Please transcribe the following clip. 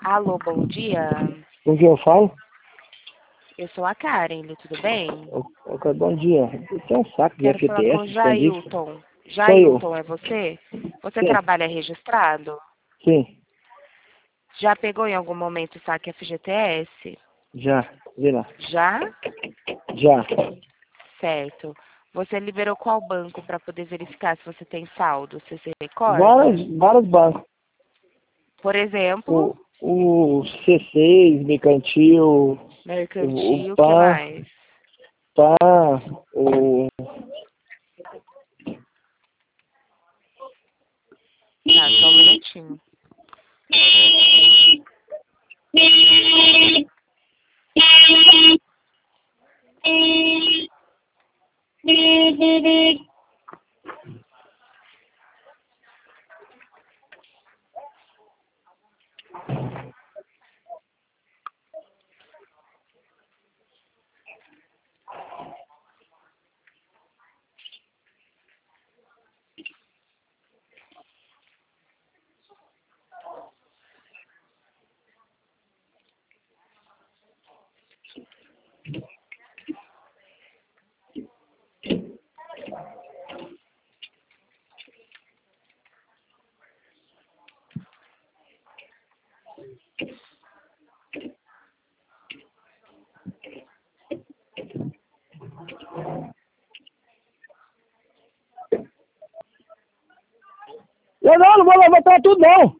Alô, bom dia. Com quem eu falo? Eu sou a Karen, tudo bem? Ok, bom dia. Tem um saco de Quero falar com o FGTS, tem disso? Jailton. Sou eu. Jailton, é você? Você Sim, trabalha registrado? sim, Já pegou em algum momento o saque FGTS? já. Vê lá. Já? Já. Certo. Você liberou qual banco para poder verificar se você tem saldo? Você se recorda? Vários bancos. Por exemplo, O C6, Mercantil, o Mercantil, o que PAN, mais? o... Tá, só um minutinho. Eu não vou levantar tudo, não.